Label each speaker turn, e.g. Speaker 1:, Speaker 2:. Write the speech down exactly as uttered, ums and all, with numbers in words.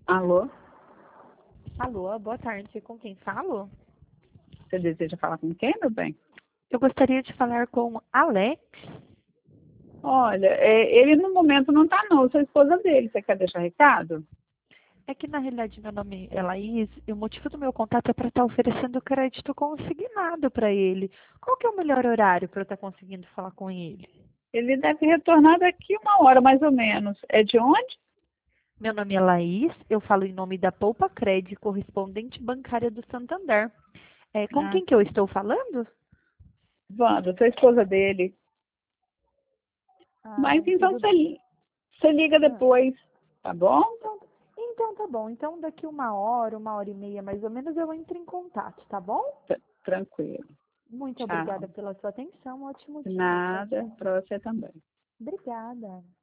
Speaker 1: Alô?
Speaker 2: Alô, boa tarde. Com quem falo?
Speaker 1: Você deseja falar com quem, meu bem?
Speaker 2: Eu gostaria de falar com Alex.
Speaker 1: Olha, é, ele no momento não tá não, eu sou a esposa dele. Você quer deixar recado?
Speaker 2: É que na realidade meu nome é Laís e o motivo do meu contato é para estar oferecendo crédito consignado para ele. Qual que é o melhor horário para eu estar conseguindo falar com ele?
Speaker 1: Ele deve retornar daqui uma hora, mais ou menos. É de onde?
Speaker 2: Meu nome é Laís, eu falo em nome da Poupa Cred, correspondente bancária do Santander. É, com
Speaker 1: Ah,
Speaker 2: quem que eu estou falando?
Speaker 1: Wanda, sou a esposa dele.
Speaker 2: Ah,
Speaker 1: Mas então
Speaker 2: tudo
Speaker 1: você,
Speaker 2: bem.
Speaker 1: li- você liga
Speaker 2: Ah,
Speaker 1: depois, tá bom?
Speaker 2: então, então tá bom. Então daqui uma hora, uma hora e meia mais ou menos eu entro em contato, tá bom?
Speaker 1: T- Tranquilo.
Speaker 2: Muito
Speaker 1: Tchau.
Speaker 2: obrigada pela sua atenção. Ótimo
Speaker 1: De
Speaker 2: dia. Tchau,
Speaker 1: nada,
Speaker 2: tchau.
Speaker 1: pra você também.
Speaker 2: Obrigada.